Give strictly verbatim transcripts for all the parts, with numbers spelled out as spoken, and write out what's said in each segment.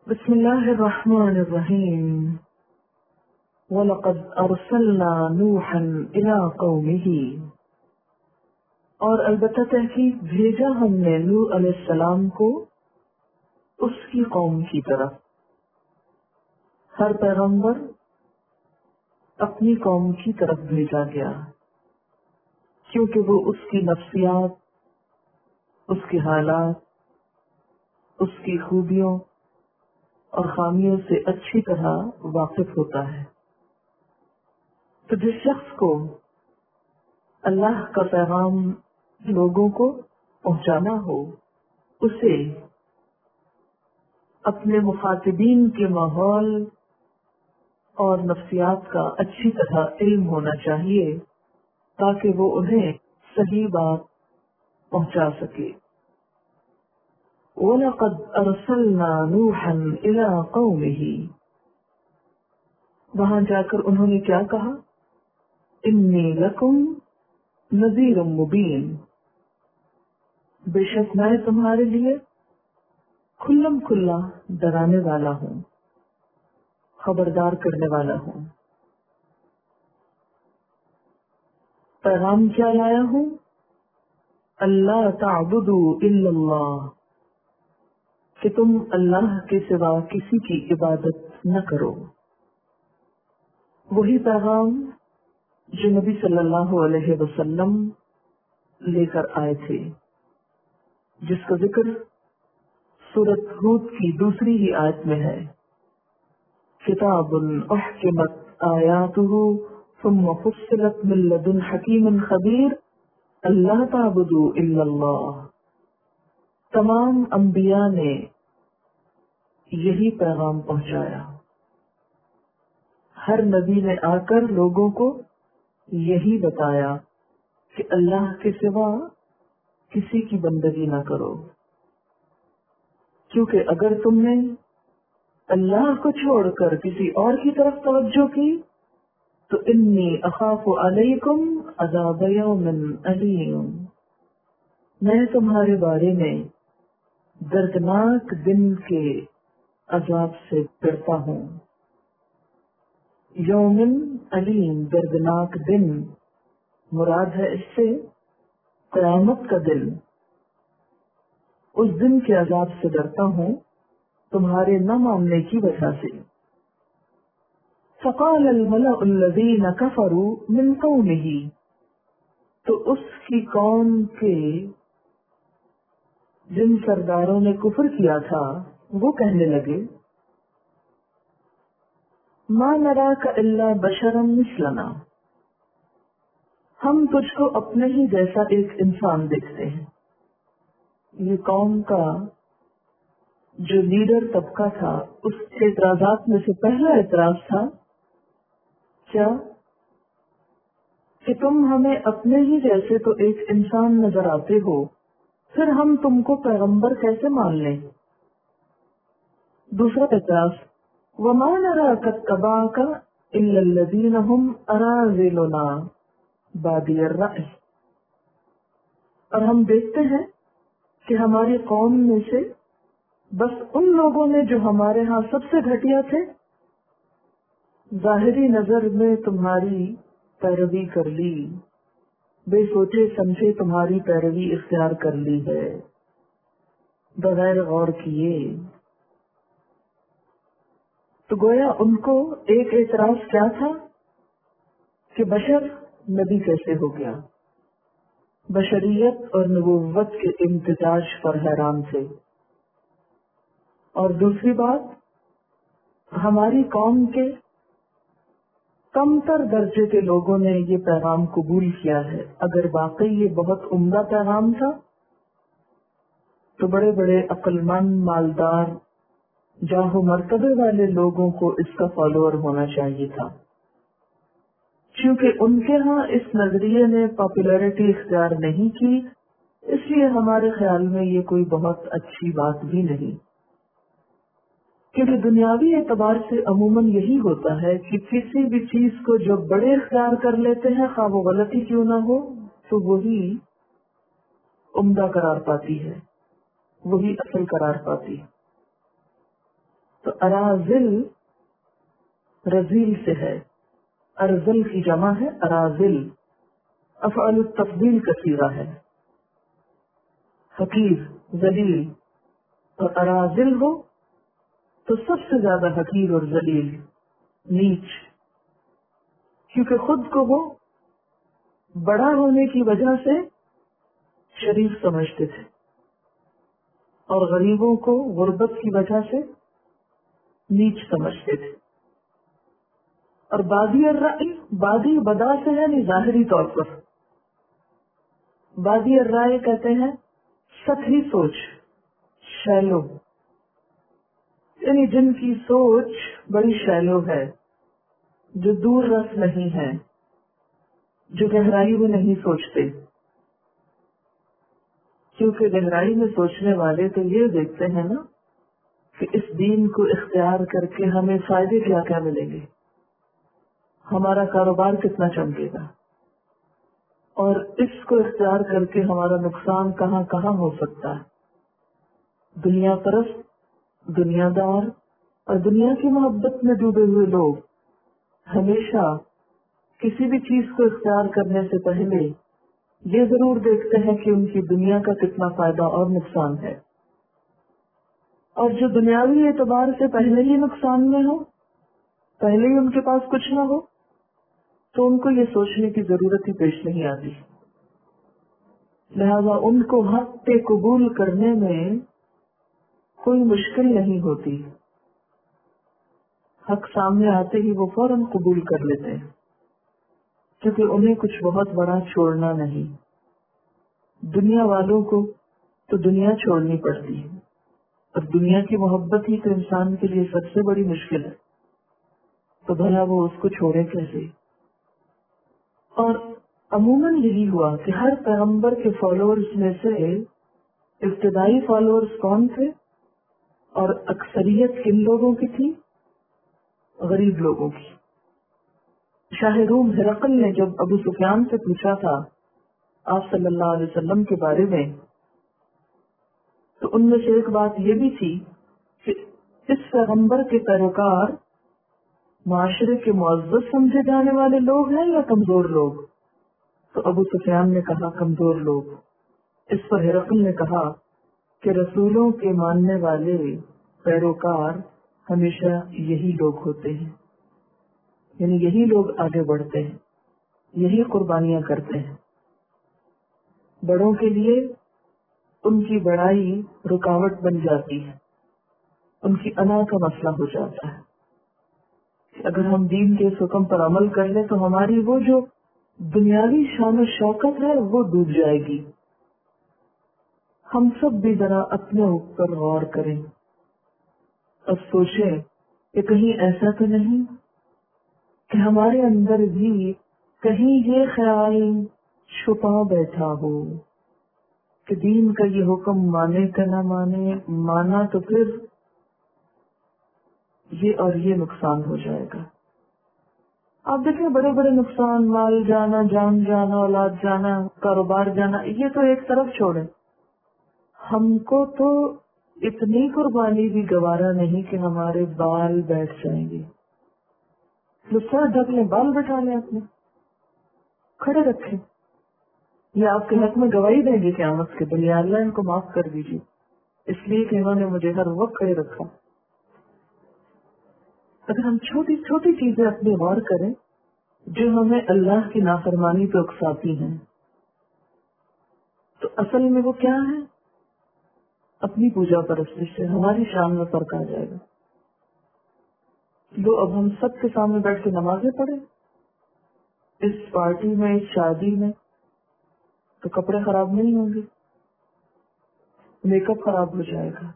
بسم اللہ الرحمن الرحیم وَلَقَدْ أَرْسَلْنَا نُوحًا إِلَىٰ قَوْمِهِ، اور البتہ تحقیق بھیجا ہم نے نوح علیہ السلام کو اس کی قوم کی طرف۔ ہر پیغمبر اپنی قوم کی طرف بھیجا گیا کیونکہ وہ اس کی نفسیات، اس کے حالات، اس کی خوبیوں اور خامیوں سے اچھی طرح واقف ہوتا ہے۔ تو جس شخص کو اللہ کا پیغام لوگوں کو پہنچانا ہو، اسے اپنے مخاطبین کے ماحول اور نفسیات کا اچھی طرح علم ہونا چاہیے تاکہ وہ انہیں صحیح بات پہنچا سکے۔ وَلَقَدْ أَرْسَلْنَا نُوحًا إِلَىٰ قَوْمِهِ، وہاں جا کر انہوں نے کیا کہا؟ إِنِّي لَكُمْ نَذِيرٌ مُبِينٌ، بے شک میں تمہارے لیے کھلم کھلا ڈرانے والا ہوں، خبردار کرنے والا ہوں۔ پیغام کیا لایا ہوں؟ اللہ تعبدوا الا اللہ، کہ تم اللہ کے سوا کسی کی عبادت نہ کرو۔ وہی پیغام جو نبی صلی اللہ علیہ وسلم لے کر آئے تھے، جس کا ذکر سورۃ ہود کی دوسری ہی آیت میں ہے، کتاب احکمت آیاتہ ثم فصلت من لدن حکیم خبیر اللہ تعبدوا الا اللہ۔ تمام انبیاء نے یہی پیغام پہنچایا، ہر نبی نے آ کر لوگوں کو یہی بتایا کہ اللہ کے سوا کسی کی بندگی نہ کرو، کیونکہ اگر تم نے اللہ کو چھوڑ کر کسی اور کی طرف توجہ کی تو انی اخاف علیکم عذاب یوم علیم، میں تمہارے بارے میں دردناک دن کے عذاب سے ڈرتا ہوں۔ یوم علیم، دردناک دن، مراد ہے اس سے قیامت کا دن۔ اس دن کے عذاب سے ڈرتا ہوں تمہارے نہ ماننے کی وجہ سے۔ فقال الملأ الذین کفروا من قومہ، تو اس کی قوم کے جن سرداروں نے کفر کیا تھا وہ کہنے لگے، ما نراک الا بشرا مثلنا، ہم تجھ کو اپنے ہی جیسا ایک انسان دیکھتے ہیں۔ یہ قوم کا جو لیڈر طبقہ تھا، اس کے اعتراضات میں سے پہلا اعتراض تھا کیا کہ تم ہمیں اپنے ہی جیسے تو ایک انسان نظر آتے ہو، پھر ہم تم کو پیغمبر کیسے مان لیں؟ دوسرا اعتراض، وَمَا نَرَاكَ اتَّبَعَكَ إِلَّا الَّذِينَ هُمْ أَرَاذِلُنَا بَادِيَ الرَّأْيِ، اور ہم دیکھتے ہیں کہ ہماری قوم میں سے بس ان لوگوں نے جو ہمارے ہاں سب سے گھٹیا تھے، ظاہری نظر میں تمہاری پیروی کر لی، بے سوچے سمجھے تمہاری پیروی اختیار کر لی ہے بغیر غور کیے۔ تو گویا ان کو ایک اعتراض کیا تھا کہ بشر نبی کیسے ہو گیا، بشریت اور نبوت کے امتزاج پر حیران تھے۔ اور دوسری بات، ہماری قوم کے کم تر درجے کے لوگوں نے یہ پیغام قبول کیا ہے۔ اگر واقعی یہ بہت عمدہ پیغام تھا تو بڑے بڑے عقل مند، مالدار، جاہ و مرتبے والے لوگوں کو اس کا فالوور ہونا چاہیے تھا، کیونکہ ان کے ہاں اس نظریے نے پاپولیرٹی اختیار نہیں کی، اس لیے ہمارے خیال میں یہ کوئی بہت اچھی بات بھی نہیں۔ کیونکہ دنیاوی اعتبار سے عموماً یہی ہوتا ہے کہ کسی بھی چیز کو جو بڑے اختیار کر لیتے ہیں، خواہ وہ غلطی کیوں نہ ہو، تو وہی عمدہ قرار پاتی ہے، وہی اصل قرار پاتی ہے۔ تو اراذل رزیل سے ہے، ارزل کی جمع ہے اراذل، افعال التفضیل کا صیغہ ہے، حقیر ذلیل، اور اراذل ہو تو سب سے زیادہ حقیر اور ذلیل نیچ، کیونکہ خود کو وہ بڑا ہونے کی وجہ سے شریف سمجھتے تھے اور غریبوں کو غربت کی وجہ سے نیچ سمجھتے تھے۔ اور بادی الرأی، بادی بدا سے ہے یعنی ظاہری طور پر، بادی الرائے کہتے ہیں سطحی سوچ، شیلو، یعنی جن کی سوچ بڑی شیلو ہے، جو دور رس نہیں ہے، جو گہرائی میں نہیں سوچتے، کیونکہ گہرائی میں سوچنے والے تو یہ دیکھتے ہیں نا کہ اس دین کو اختیار کر کے ہمیں فائدے کیا کیا ملیں گے، ہمارا کاروبار کتنا چمکے گا، اور اس کو اختیار کر کے ہمارا نقصان کہاں کہاں ہو سکتا ہے۔ دنیا پرست، دنیا دار اور دنیا کی محبت میں ڈوبے ہوئے لوگ ہمیشہ کسی بھی چیز کو اختیار کرنے سے پہلے یہ ضرور دیکھتے ہیں کہ ان کی دنیا کا کتنا فائدہ اور نقصان ہے، اور جو دنیاوی اعتبار سے پہلے ہی نقصان میں ہو، پہلے ہی ان کے پاس کچھ نہ ہو، تو ان کو یہ سوچنے کی ضرورت ہی پیش نہیں آتی، لہذا ان کو حق کے قبول کرنے میں کوئی مشکل نہیں ہوتی، حق سامنے آتے ہی وہ فوراً قبول کر لیتے ہیں، کیونکہ انہیں کچھ بہت بڑا چھوڑنا نہیں۔ دنیا والوں کو تو دنیا چھوڑنی پڑتی ہے، اور دنیا کی محبت ہی تو انسان کے لیے سب سے بڑی مشکل ہے، تو بھلا وہ اس کو چھوڑے کیسے؟ اور عموماً یہی ہوا کہ ہر پیغمبر کے فالوورز میں سے ابتدائی فالوورز کون تھے اور اکثریت کن لوگوں کی تھی؟ غریب لوگوں کی۔ شاہ روم ہرقل نے جب ابو سفیان سے پوچھا تھا آپ صلی اللہ علیہ وسلم کے بارے میں، تو ان میں سے ایک بات یہ بھی تھی کہ اس پیغمبر کے پیروکار معاشرے کے معزز سمجھے جانے والے لوگ ہیں یا کمزور لوگ؟ تو ابو سفیان نے کہا کمزور لوگ۔ اس پر ہرقل نے کہا کہ رسولوں کے ماننے والے پیروکار ہمیشہ یہی لوگ ہوتے ہیں، یعنی یہی لوگ آگے بڑھتے ہیں، یہی قربانیاں کرتے ہیں۔ بڑوں کے لیے ان کی بڑائی رکاوٹ بن جاتی ہے، ان کی انا کا مسئلہ ہو جاتا ہے کہ اگر ہم دین کے اس حکم پر عمل کر لیں تو ہماری وہ جو دنیاوی شان و شوکت ہے وہ ڈوب جائے گی۔ ہم سب بھی ذرا اپنے اوپر غور کریں اور سوچیں کہ کہیں ایسا تو نہیں کہ ہمارے اندر بھی کہیں یہ خیال چھپا بیٹھا ہو کہ دین کا یہ حکم مانے کہ نہ مانے، مانا تو پھر یہ اور یہ نقصان ہو جائے گا۔ آپ دیکھیں بڑے بڑے نقصان، مال جانا، جان جانا، اولاد جانا، کاروبار جانا، یہ تو ایک طرف چھوڑیں، ہم کو تو اتنی قربانی بھی گوارا نہیں کہ ہمارے بال بیٹھ جائیں گے۔ جو سر ڈھک لیں، بال بٹھا لیں، اپنے کھڑے رکھیں، یہ آپ کے حق میں گواہی دیں گے قیامت کے دن، یا اللہ ان کو معاف کر دیجیے اس لیے کہ انہوں نے مجھے ہر وقت کھڑے رکھا۔ اگر ہم چھوٹی چھوٹی چیزیں اپنی غور کریں جو ہمیں اللہ کی نافرمانی پہ اکساتی ہیں، تو اصل میں وہ کیا ہے؟ اپنی پوجا پرستش سے ہماری شان میں فرق آ جائے گا۔ لو اب ہم سب کے سامنے بیٹھ کے نمازیں پڑھیں، اس پارٹی میں، اس شادی میں، تو کپڑے خراب نہیں ہوں گے، میک اپ خراب ہو جائے گا،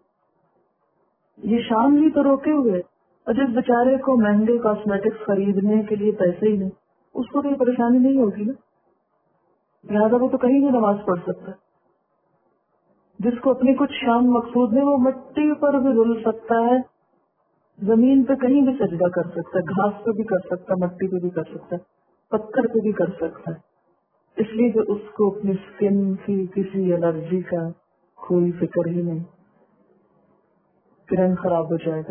یہ شان بھی تو روکے ہوئے، اور جس بیچارے کو مہنگے کاسمیٹکس خریدنے کے لیے پیسے ہی نہیں، اس کو کوئی پریشانی نہیں ہوگی نا، لہٰذا وہ تو کہیں بھی نماز پڑھ سکتا ہے۔ جس کو اپنی کچھ شان مقصود ہے وہ مٹی پر بھی رل سکتا ہے، زمین پہ کہیں بھی سجدہ کر سکتا ہے، گھاس پہ بھی کر سکتا ہے، مٹی پہ بھی کر سکتا ہے، پتھر پہ بھی کر سکتا ہے، اس لیے کہ اس کو اپنی سکن کی کسی الرجی کا کوئی فکر ہی نہیں۔ کہ رنگ خراب ہو جائے گا.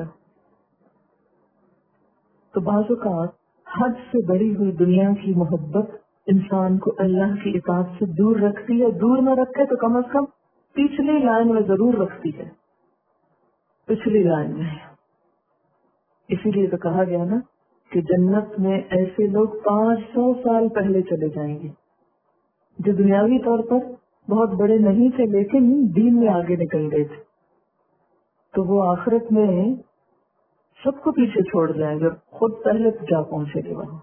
تو بعض اوقات حد سے بڑی ہوئی دنیا کی محبت انسان کو اللہ کی اطاعت سے دور رکھتی ہے. دور نہ رکھے تو کم از کم پچھلی لائن میں ضرور رکھتی ہے, پچھلی لائن میں. اسی لیے تو کہا گیا نا کہ جنت میں ایسے لوگ پانچ سو سال پہلے چلے جائیں گے جو دنیاوی طور پر بہت بڑے نہیں تھے لیکن دین میں آگے نکل گئے تھے. تو وہ آخرت میں سب کو پیچھے چھوڑ جائیں گے, خود پہلے جا پہنچے گے وہاں.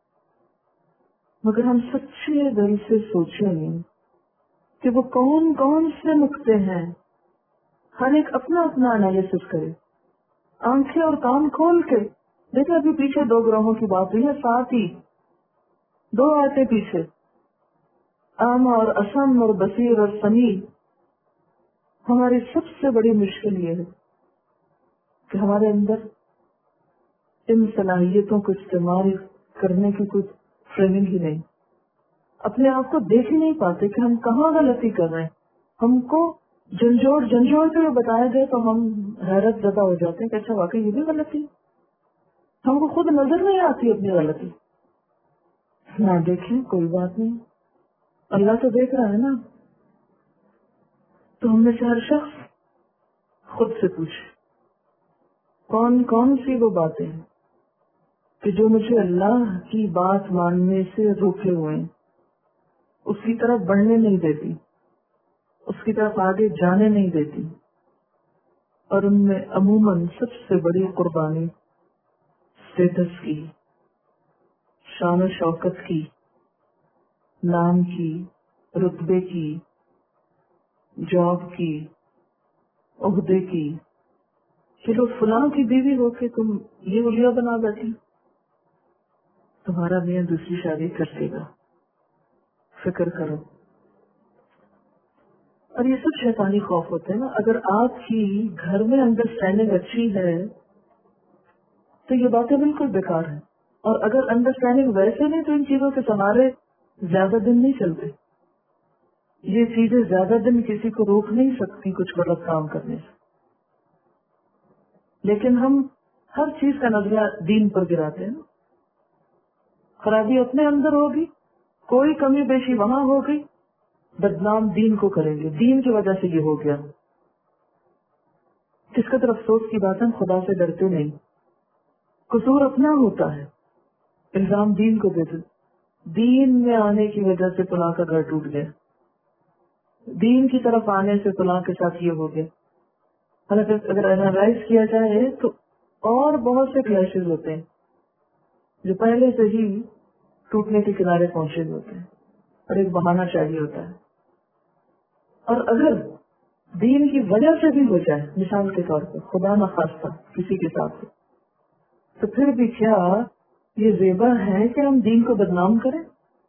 مگر ہم سچے دل سے سوچیں کہ وہ کون کون سے نقطے ہیں. ہر ایک اپنا اپنا انالیسس کرے, آنکھیں اور کان کھول کے دیکھیں. ابھی پیچھے دو گروہوں کی بات ہوئی ہے, ساتھ ہی دو آتے پیچھے, اعمى اور اسم اور بصیر اور سمیع. ہماری سب سے بڑی مشکل یہ ہے کہ ہمارے اندر ان صلاحیتوں کو استعمال کرنے کی کوئی ٹریننگ ہی نہیں. اپنے آپ کو دیکھ ہی نہیں پاتے کہ ہم کہاں غلطی کر رہے ہیں. ہم کو جھنجھوڑ جھنجھوڑ کے بتایا جائے تو ہم حیرت زدہ ہو جاتے ہیں کہ اچھا واقعی یہ بھی غلطی. ہم کو خود نظر نہیں آتی اپنی غلطی. نہ دیکھیں کوئی بات نہیں, اللہ تو دیکھ رہا ہے نا. تو ہم میں سے ہر شخص خود سے پوچھے کون کون سی وہ باتیں ہیں کہ جو مجھے اللہ کی بات ماننے سے روکے ہوئے ہیں, اس کی طرف بڑھنے نہیں دیتی, اس کی طرف آگے جانے نہیں دیتی. اور ان میں عموماً سب سے بڑی قربانی اسٹیٹس کی, شان و شوکت کی, نام کی, رتبے کی, جاب کی, عہدے کی. چلو فلاں کی بیوی ہو کے تم یہ اولیا بنا بیٹھی, تمہارا میاں دوسری شادی کر دے گا, فکر کرو. اور یہ سب شیطانی خوف ہوتے ہیں نا. اگر آپ کی گھر میں انڈرسٹینڈنگ اچھی ہے تو یہ باتیں بالکل بیکار ہیں, اور اگر انڈرسٹینڈنگ ویسے نہیں تو ان چیزوں کے سہارے زیادہ دن نہیں چلتے. یہ چیزیں زیادہ دن کسی کو روک نہیں سکتی کچھ غلط کام کرنے سے. لیکن ہم ہر چیز کا نظریہ دین پر گراتے ہیں. خرابی اپنے اندر ہوگی, کوئی کمی بیشی وہاں ہوگی, بدنام دین کو کریں گے, دین کی وجہ سے یہ ہو گیا. کس قدر افسوس کی بات ہے, خدا سے ڈرتے نہیں. قصور اپنا ہوتا ہے, الزام دین کو دیتے. دین میں آنے کی وجہ سے فلاں کا گھر ٹوٹ گیا, دین کی طرف آنے سے فلاں کے ساتھ یہ ہو گیا. حالانکہ اگر اینالائز کیا جائے تو اور بہت سے کلیشز ہوتے ہیں جو پہلے سے ہی ٹوٹنے کے کنارے پہنچے ہوتے ہیں, اور ایک بہانہ چاہیے ہوتا ہے. اور اگر دین کی وجہ سے بھی ہو جائے, مثال کے طور پر خدا نخواستہ کسی کے ساتھ, تو پھر بھی کیا یہ زیبا ہے کہ ہم دین کو بدنام کریں؟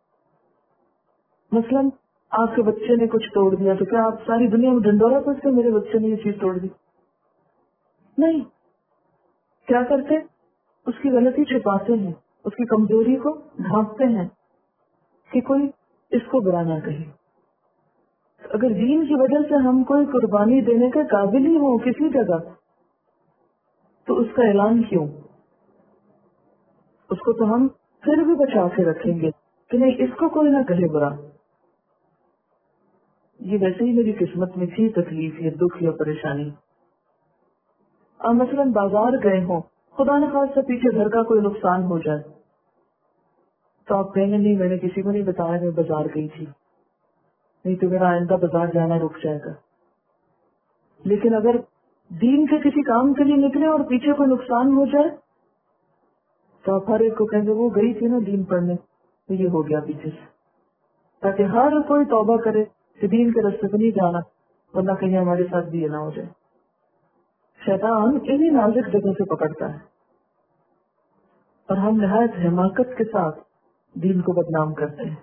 مثلاً آپ کے بچے نے کچھ توڑ دیا تو کیا آپ ساری دنیا میں ڈنڈورا پوچھتے میرے بچے نے یہ چیز توڑ دی؟ نہیں. کیا کرتے؟ اس کی غلطی چھپاتے ہیں, اس کی کمزوری کو ڈھانپتے ہیں کہ کوئی اس کو برا نہ کہے. اگر دین کی وجہ سے ہم کوئی قربانی دینے کے قابل ہی ہوں کسی جگہ, تو اس کا اعلان کیوں؟ اس کو تو ہم پھر بھی بچا کے رکھیں گے کہ نہیں اس کو کوئی نہ کہے برا. یہ ویسے ہی میری قسمت میں تھی تکلیف یا دکھ یا پریشانی. اور مثلاً بازار گئے ہوں, خدا نہ خواستہ پیچھے گھر کا کوئی نقصان ہو جائے, تو آپ کہیں گے نہیں میں نے کسی کو نہیں بتایا میں بازار گئی تھی, نہیں تو میرا آئندہ بازار جانا رک جائے گا. لیکن اگر دین کے کسی کام کے لیے نکلے اور پیچھے کوئی نقصان ہو جائے تو آپ ہر ایک کو کہیں گے وہ گئی تھی نا دین پڑھنے, تو یہ ہو گیا پیچھے سے, تاکہ ہر کوئی توبہ کرے کہ دین کے راستے پہ نہیں جانا, ورنہ کہیں ہمارے ساتھ بھی یہ نہ ہو جائے. شیطان انہی نازک جگہوں سے پکڑتا ہے, اور ہم نہایت حماقت کے ساتھ دین کو بدنام کرتے ہیں.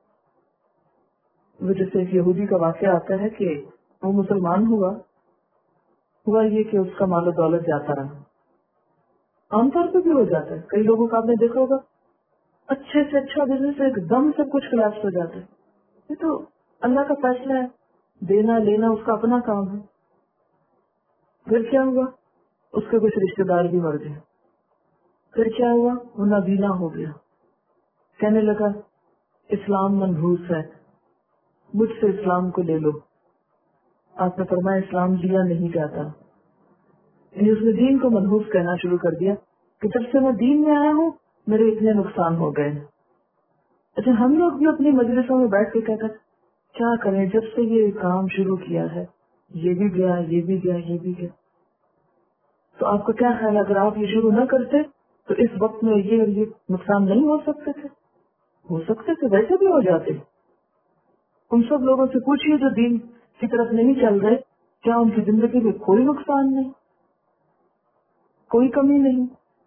وہ جیسے ایک یہودی کا واقعہ آتا ہے کہ وہ مسلمان ہوا ہوا یہ کہ اس کا مال و دولت جاتا رہا. عام طور پہ بھی ہو جاتا ہے, کئی لوگوں کا آپ نے دیکھا ہوگا اچھے سے اچھا بزنس ایک دم سب کچھ کلیپس ہو جاتا ہے. یہ تو اللہ کا فیصلہ ہے, دینا لینا اس کا اپنا کام ہے. پھر کیا ہوا, اس کے کچھ رشتے دار بھی مر گئے. پھر کیا ہوا؟ وہ نابینا ہو گیا. کہنے لگا اسلام منحوس ہے، مجھ سے اسلام کو لے لو. آپ نے فرمایا اسلام لیا نہیں جاتا. یعنی اس نے دین کو منحوس کہنا شروع کر دیا کہ جب سے میں دین میں آیا ہوں میرے اتنے نقصان ہو گئے. اچھا ہم لوگ بھی اپنی مجلسوں میں بیٹھ کے کہتے ہیں کیا کریں، جب سے یہ کام شروع کیا ہے یہ بھی گیا یہ بھی گیا یہ بھی گیا. تو آپ کو کیا خیال، اگر آپ یہ شروع نہ کرتے تو اس وقت میں یہ اور یہ نقصان نہیں ہو سکتے تھے؟ ہو سکتے تھے، ویسے بھی ہو جاتے. ان سب لوگوں سے پوچھیے جو دین کی طرف نہیں چل رہے، کیا ان کی زندگی میں کوئی نقصان نہیں، کوئی کمی نہیں؟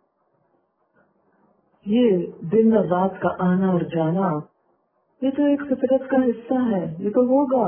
یہ دن اور رات کا آنا اور جانا یہ تو ایک فطرت کا حصہ ہے، یہ تو ہوگا.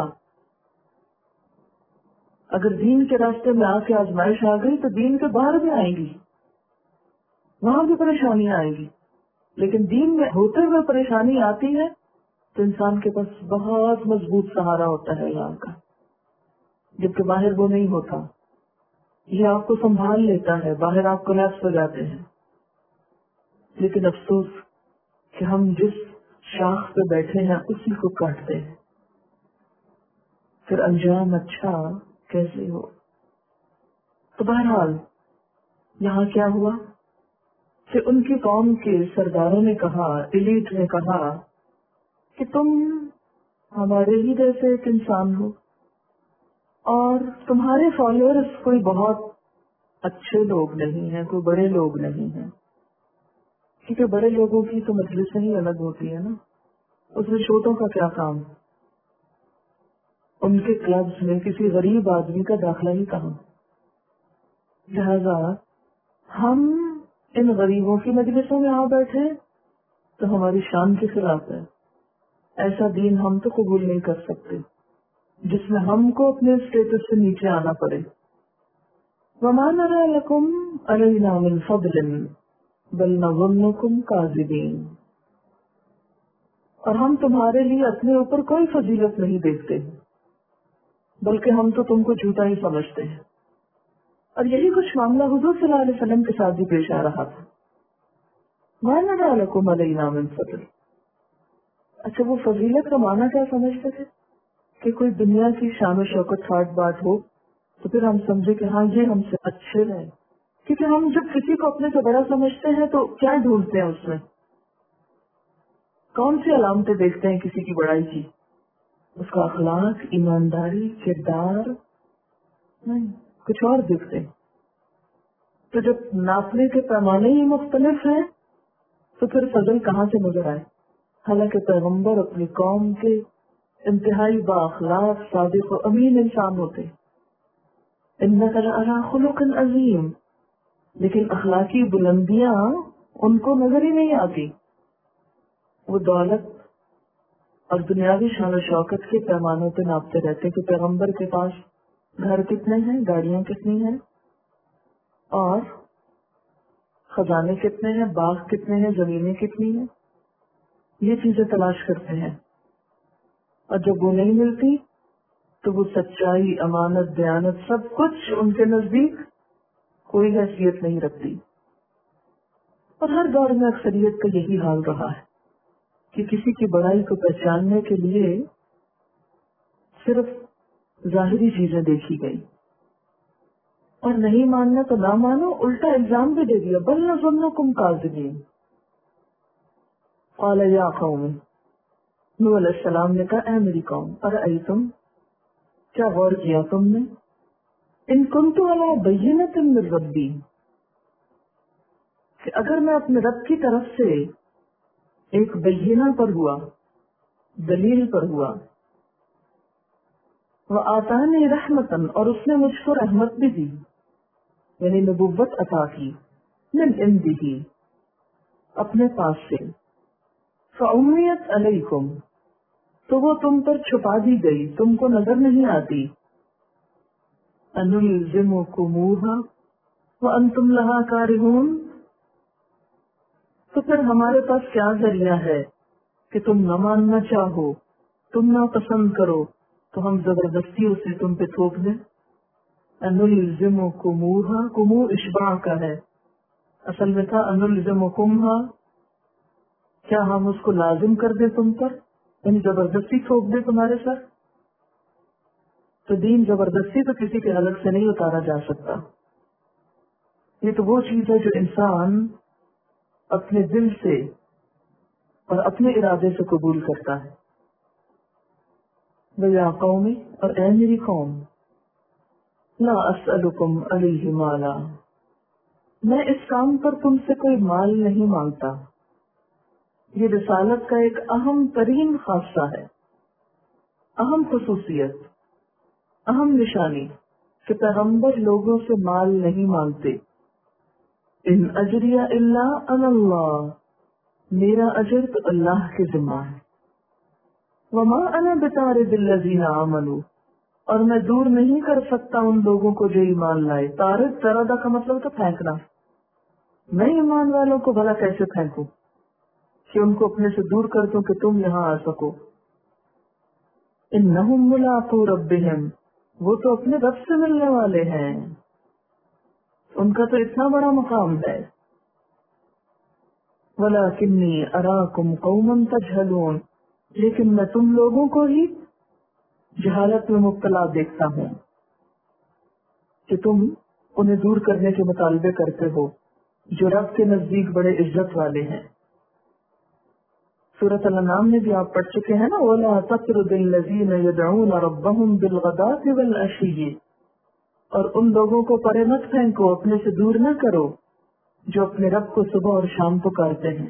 اگر دین کے راستے میں آ کے آزمائش آ گئی تو دین کے باہر بھی آئیں گی، وہاں بھی پریشانیاں آئیں گی. لیکن دین میں ہوتے ہوئے پریشانی آتی ہے تو انسان کے پاس بہت مضبوط سہارا ہوتا ہے یہاں کا، جبکہ باہر وہ نہیں ہوتا. یہ آپ کو سنبھال لیتا ہے، باہر آپ کولیپس ہو جاتے ہیں. لیکن افسوس کہ ہم جس شاخ پہ بیٹھے ہیں اسی کو کاٹتے ہیں، پھر انجام اچھا کیسے ہو. تو بہرحال یہاں کیا ہوا کہ ان کی قوم کے سرداروں نے کہا، ایلیٹ نے کہا کہ تم ہمارے ہی جیسے ایک انسان ہو اور تمہارے فالوورز کوئی بہت اچھے لوگ نہیں ہیں، کوئی بڑے لوگ نہیں ہیں. کیونکہ بڑے لوگوں کی تو مجلسیں ہی الگ ہوتی ہے نا، اس میں چھوٹوں کا کیا کام. ان کے کلبز میں کسی غریب آدمی کا داخلہ ہی کہاں. لہذا ہم ان غریبوں کی مجلسوں میں آ بیٹھے تو ہماری شان کے خلاف ہے. ایسا دین ہم تو قبول نہیں کر سکتے جس میں ہم کو اپنے اسٹیٹس سے نیچے آنا پڑے. وَمَا نَرَىٰ لَكُمْ عَلَيْنَا مِنْ فَضْلٍ بَلْ نَظُنُّكُمْ كَاذِبِينَ. اور ہم تمہارے لیے اپنے اوپر کوئی فضیلت نہیں دیکھتے بلکہ ہم تو تم کو جھوٹا ہی سمجھتے ہیں. اور یہی کچھ معاملہ حضور صلی اللہ علیہ وسلم کے ساتھ بھی پیش آ رہا تھا. مَا نَرَىٰ لَكُمْ عَلَيْنَا مِنْ فَضْلٍ. اچھا وہ فضیلت کا معنی کیا سمجھتے تھے کہ کوئی دنیا کی شان و شوکت ٹھاٹ بات ہو تو پھر ہم سمجھے کہ ہاں یہ ہم سے اچھے رہے. کیونکہ ہم جب کسی کو اپنے سے بڑا سمجھتے ہیں تو کیا ڈھونڈتے ہیں، اس میں کون سی علامتیں دیکھتے ہیں کسی کی بڑائی کی؟ اس کا اخلاق، ایمانداری، کردار، نہیں کچھ اور دیکھتے ہیں. تو جب ناپنے کے پیمانے ہی مختلف ہیں تو پھر فضل کہاں سے نظر آئے؟ حالانکہ پیغمبر اپنی قوم کے انتہائی با اخلاق، صادق و امین انسان ہوتے. انک لعلی خلق عظیم، لیکن اخلاقی بلندیاں ان کو نظر ہی نہیں آتی. وہ دولت اور دنیاوی شان و شوکت کے پیمانوں پہ ناپتے رہتے کہ پیغمبر کے پاس گھر کتنے ہیں، گاڑیاں کتنی ہیں، اور خزانے کتنے ہیں، باغ کتنے ہیں، زمینیں کتنی ہیں. یہ چیزیں تلاش کرتے ہیں. اور جب وہ نہیں ملتی تو وہ سچائی، امانت، دیانت سب کچھ ان کے نزدیک کوئی حیثیت نہیں رکھتی. اور ہر دور میں اکثریت کا یہی حال رہا ہے کہ کسی کی بڑائی کو پہچاننے کے لیے صرف ظاہری چیزیں دیکھی گئی، اور نہیں ماننا تو نہ مانو، الٹا الزام بھی دے دیا. بل نظنکم کاذبین. قال یا قوم، نوح علیہ السلام نے کہا اے میری قوم، ارأیتم، کیا غور کیا تم نے، ان کنت علی بینۃ من ربی، کہ اگر میں اپنے رب کی طرف سے ایک بینہ پر ہوا، دلیل پر ہوا، وآتانی رحمتن، اور اس نے مجھ کو رحمت بھی دی، یعنی نبوت عطا کی، من عنده، اپنے پاس سے، فعمیت علیکم، تو وہ تم پر چھپا دی گئی، تم کو نظر نہیں آتی. انلزمکموہا وانتم لہا کارہون، تو پھر ہمارے پاس کیا ذریعہ ہے کہ تم نہ ماننا چاہو، تم نہ پسند کرو تو ہم زبردستی اسے تم پہ تھوپ دیں. अनुल्जिमुकुमूहा, कुमू इशबा का है, असल में था अनुल्जिमुकुमहा, क्या हम उसको लाजिम कर दे तुम पर, यानी जबरदस्ती थोप दे तुम्हारे सर। तो दीन जबरदस्ती तो किसी के हलक से नहीं उतारा जा सकता। ये तो वो चीज है जो इंसान अपने दिल से और अपने इरादे से कबूल करता है। वया कौमी, और ऐ मेरी कौम, ला अस्अलुकुम अलैहि माला, मैं इस काम पर तुमसे कोई माल नहीं मांगता। ये रिसालत का एक अहम तरीन खासा है, अहम खुसूसियत, अहम निशानी कि पैगंबर लोगों से माल नहीं मांगते। इन अजरिया इल्ला अल्लाह, मेरा अजर तो अल्लाह के जिम्मा है। वमा अना बितारिदिल लज़ीना आमनू, और मैं दूर नहीं कर सकता उन लोगों को जो ईमान लाए। तारिद तरदा का मतलब तो फेंकना। मैं ईमान वालों को भला कैसे फेंकूं कि उनको अपने से दूर कर दूं कि तुम यहाँ आ सको। इन्नहुम मुलाक़ू रब्बिहिम, वो तो अपने रब से मिलने वाले हैं, उनका तो इतना बड़ा मकाम है। वलाकिन्नी अराकुम कौमन तजहलून, लेकिन मैं तुम लोगों को ही जहालत में मुब्तला देखता हूँ कि तुम उन्हें दूर करने के मुतालबे करते हो जो रब के नजदीक बड़े इज्जत वाले हैं। सूरत अल-अनाम में भी आप पढ़ चुके हैं ना, वला तत्रुदिल लज़ीना यदऊना रब्बहुम बिलगदाति वल अशी, और उन लोगों को परे मत फेंको, अपने से दूर न करो जो अपने रब को सुबह और शाम पुकारते हैं।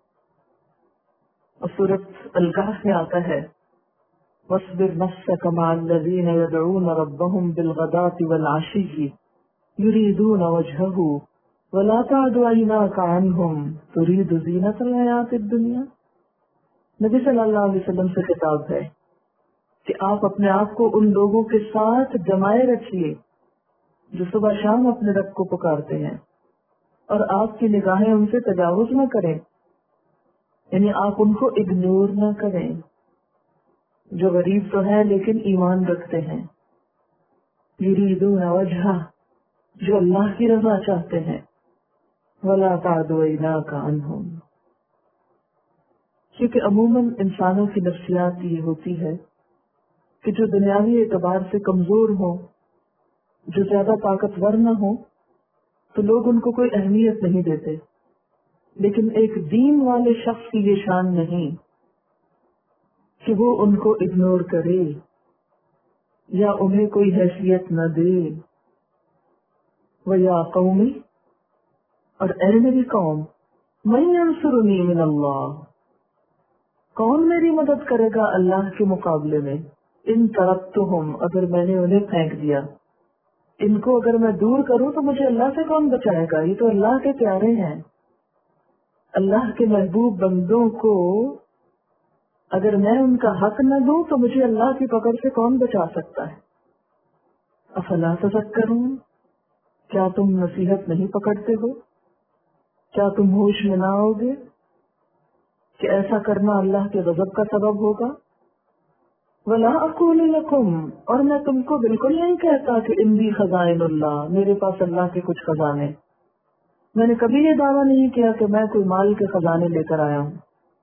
और सूरत अल-कहफ में आता है, वस्बिर नफ्सक मअल्लज़ीना यदऊना रब्बहुम बिलगदाति वल अशी युरीदूना वजहहू वला तअदु अयनाका अन्हुम तुरीदु ज़ीनतल हयातिद दुनिया। नबी सल्लल्लाहु अलैहि वसल्लम से खिताब है कि आप अपने आप को उन लोगों के साथ जमाए रखिए जो सुबह शाम अपने रब को पुकारते हैं, और आपकी निगाहें उनसे तजावुज न करें, यानी आप उनको इग्नोर न करें जो गरीब तो है लेकिन ईमान रखते हैं। युरीदूना वजहा, जो अल्लाह की रजा चाहते हैं। वला तअदु अयनाका अन्हुम, क्योंकि अमूमन इंसानों की नफ्सियात ये होती है कि जो दुनियावी एतबार से कमजोर हो, जो ज्यादा ताकतवर न हो, तो लोग उनको कोई अहमियत नहीं देते। लेकिन एक दीन वाले शख्स की ये शान नहीं कि वो उनको इग्नोर करे या उन्हें कोई हैसियत न दे। वया कौमी, और ऐ मेरी कौम, मन यंसुरुनी मिन अल्लाह, कौन मेरी मदद करेगा अल्लाह के मुकाबले में। इन तरक्तुहुम, अगर मैंने उन्हें फेंक दिया, इनको अगर मैं दूर करूं तो मुझे अल्लाह से कौन बचाएगा। ये तो अल्लाह के प्यारे हैं, अल्लाह के महबूब बंदों को अगर मैं उनका हक न दूं तो मुझे अल्लाह की पकड़ से कौन बचा सकता है। अफला तज़क्करून, क्या तुम नसीहत नहीं पकड़ते हो, क्या तुम होश में ना आओगे कि ऐसा करना अल्लाह के गजब का सबब होगा। वला अक़ूलु लकुम, और मैं तुमको बिल्कुल नहीं कहता कि इंदी खज़ाइनुल्लाह, मेरे पास अल्लाह के कुछ खजाने। मैंने कभी ये दावा नहीं किया कि मैं कोई माल के खजाने लेकर आया हूँ।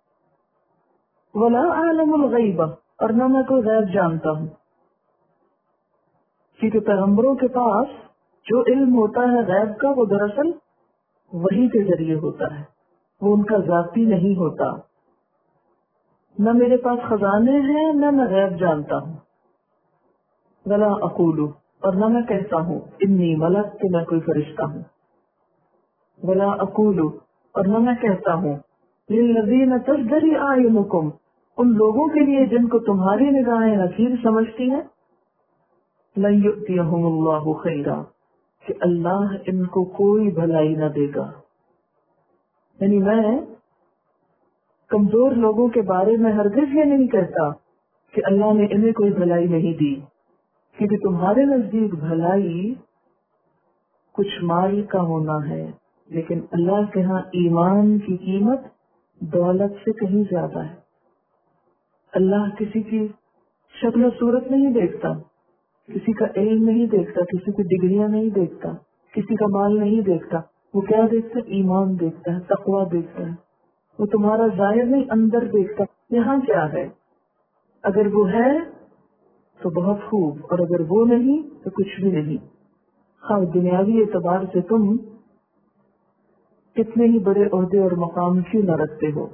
वला आलमुल गैब, और न मैं कोई गैब जानता हूँ, क्योंकि पैगंबरों के पास जो इल्म होता है गैब का, वो दरअसल वही के जरिए होता है, वो उनका जाती नहीं होता। न मेरे पास खजाने हैं, न मैं गैब जानता हूँ। वला अक़ूलु, और न मैं कहता हूँ इन्नी मलक, कि मैं कोई फरिश्ता हूँ। वला अक़ूलु, और न मैं कहता हूँ लिल्लज़ीना तज़दरी आयुनुकुम, उन लोगों के लिए जिनको तुम्हारी निगाहें हकीर समझती हैं, लन युअतियहुमुल्लाहु खैरा, कि अल्लाह इनको कोई भलाई न देगा। यानी मैं कमजोर लोगों के बारे में हरगिज़ ये नहीं कहता कि अल्लाह ने इन्हें कोई भलाई नहीं दी, क्योंकि तुम्हारे नजदीक भलाई कुछ माल का होना है, लेकिन अल्लाह के यहाँ ईमान की कीमत दौलत से कहीं ज्यादा है। अल्लाह किसी की शक्ल सूरत नहीं देखता کسی کا علم نہیں دیکھتا، کسی کی ڈگریاں نہیں دیکھتا، کسی کا مال نہیں دیکھتا، وہ کیا دیکھتا ہے؟ ایمان دیکھتا ہے، تقویٰ دیکھتا ہے. وہ تمہارا ظاہر نہیں، اندر دیکھتا یہاں کیا ہے. اگر وہ ہے تو بہت خوب، اور اگر وہ نہیں تو کچھ بھی نہیں. ہاں دنیاوی اعتبار سے تم کتنے ہی بڑے عہدے اور مقام کیوں نہ رکھتے ہو.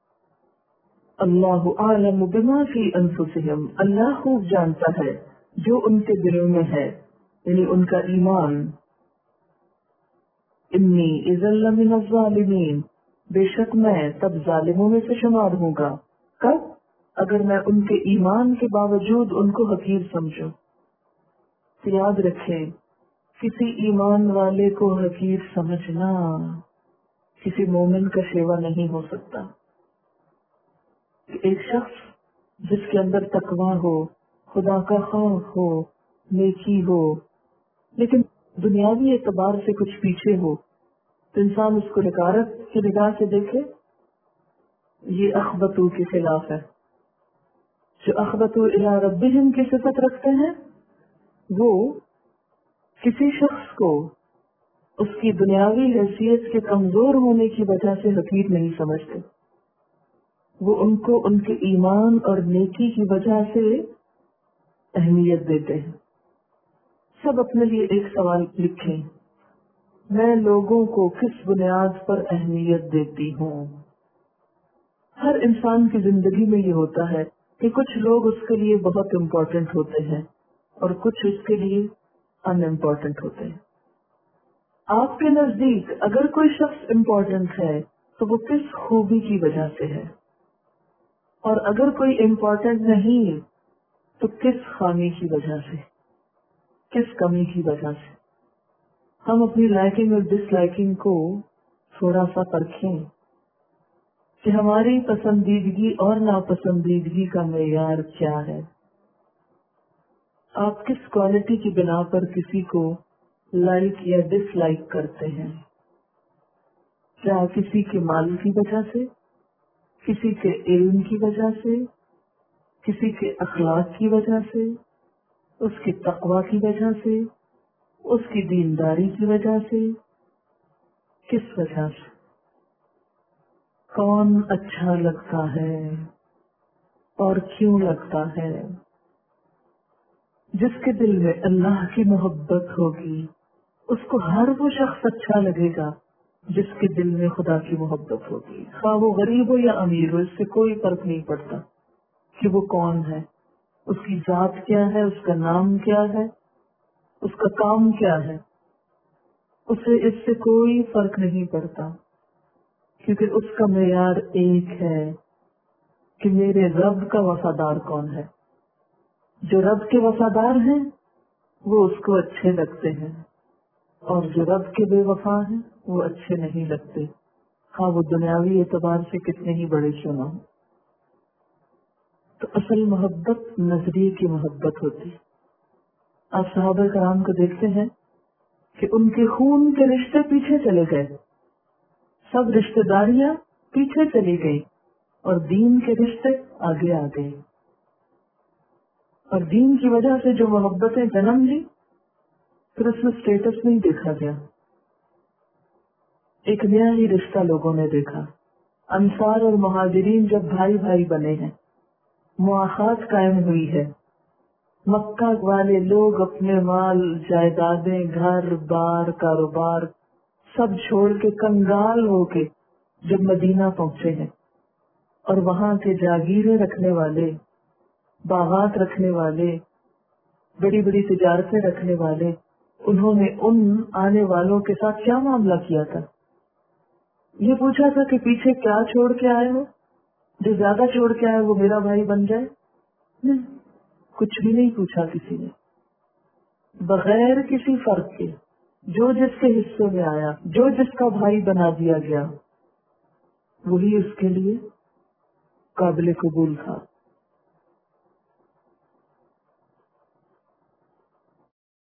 اللہ اعلم بما فی انفسہم، اللہ خوب جانتا ہے جو ان کے دلوں میں ہے، یعنی ان کا ایمان. انی اذا لمن الظالمین، بے شک میں تب ظالموں میں سے شمار ہوں گا. کب؟ اگر میں ان کے ایمان کے باوجود ان کو حقیر سمجھوں. تو یاد رکھیں، کسی ایمان والے کو حقیر سمجھنا کسی مومن کا شیوا نہیں ہو سکتا. ایک شخص جس کے اندر تقویٰ ہو، خدا کا خوف ہو، نیکی ہو، لیکن دنیاوی اعتبار سے کچھ پیچھے ہو، تو انسان اس کو حقارت کی نگاہ سے دیکھے. یہ اخبتو کے خلاف ہے. جو اخبتو الی ربہم کی صفت رکھتے ہیں وہ کسی شخص کو اس کی دنیاوی حیثیت کے کمزور ہونے کی وجہ سے حقیر نہیں سمجھتے. وہ ان کو ان کے ایمان اور نیکی کی وجہ سے اہمیت دیتے ہیں. سب اپنے لیے ایک سوال لکھیں، میں لوگوں کو کس بنیاد پر اہمیت دیتی ہوں. ہر انسان کی زندگی میں یہ ہوتا ہے کہ کچھ لوگ اس کے لیے بہت امپورٹنٹ ہوتے ہیں اور کچھ اس کے لیے ان امپورٹنٹ ہوتے ہیں. آپ کے نزدیک اگر کوئی شخص امپورٹنٹ ہے تو وہ کس خوبی کی وجہ سے ہے، اور اگر کوئی امپورٹنٹ نہیں تو کس خامی کی وجہ سے، کس کمی کی وجہ سے. ہم اپنی لائکنگ اور ڈس لائکنگ کو تھوڑا سا پرکھیں کہ ہماری پسندیدگی اور ناپسندیدگی کا معیار کیا ہے. آپ کس کوالٹی کی بنا پر کسی کو لائک یا ڈس لائک کرتے ہیں؟ کیا کسی کے مال کی وجہ سے، کسی کے علم کی وجہ سے، کسی کے اخلاق کی وجہ سے، اس کی تقویٰ کی وجہ سے، اس کی دینداری کی وجہ سے؟ کس وجہ سے؟ کون اچھا لگتا ہے اور کیوں لگتا ہے؟ جس کے دل میں اللہ کی محبت ہوگی اس کو ہر وہ شخص اچھا لگے گا جس کے دل میں خدا کی محبت ہوگی. خواہ وہ غریب ہو یا امیر ہو، اس سے کوئی فرق نہیں پڑتا کہ وہ کون ہے، اس کی ذات کیا ہے، اس کا نام کیا ہے، اس کا کام کیا ہے. اسے اس سے کوئی فرق نہیں پڑتا، کیونکہ اس کا معیار ایک ہے کہ میرے رب کا وفادار کون ہے. جو رب کے وفادار ہیں وہ اس کو اچھے لگتے ہیں، اور جو رب کے بے وفا ہیں وہ اچھے نہیں لگتے، ہاں وہ دنیاوی اعتبار سے کتنے ہی بڑے کیوں نہ ہوں. تو اصل محبت نظریے کی محبت ہوتی. آپ صحابہ کرام کو دیکھتے ہیں کہ ان کے خون کے رشتے پیچھے چلے گئے، سب رشتہ داریاں پیچھے چلی گئی، اور دین کے رشتے آگے آ گئے. اور دین کی وجہ سے جو محبتیں جنم لی پھر اس میں اسٹیٹس نہیں دیکھا گیا. ایک نیا ہی رشتہ لوگوں نے دیکھا. انصار اور مہاجرین جب بھائی بھائی بنے ہیں، مواخات قائم ہوئی ہے. مکہ والے لوگ اپنے مال، جائیدادیں، گھر بار، کاروبار سب چھوڑ کے کنگال ہو کے جب مدینہ پہنچے ہیں، اور وہاں کے جاگیریں رکھنے والے، باغات رکھنے والے، بڑی بڑی تجارتیں رکھنے والے، انہوں نے ان آنے والوں کے ساتھ کیا معاملہ کیا تھا؟ یہ پوچھا تھا کہ پیچھے کیا چھوڑ کے آئے ہو، جو زیادہ چھوڑ کے آئے وہ میرا بھائی بن جائے؟ نہیں، کچھ بھی نہیں پوچھا کسی نے. بغیر کسی فرق کے جو جس کے حصے میں آیا، جو جس کا بھائی بنا دیا گیا، وہی اس کے لیے قابل قبول تھا.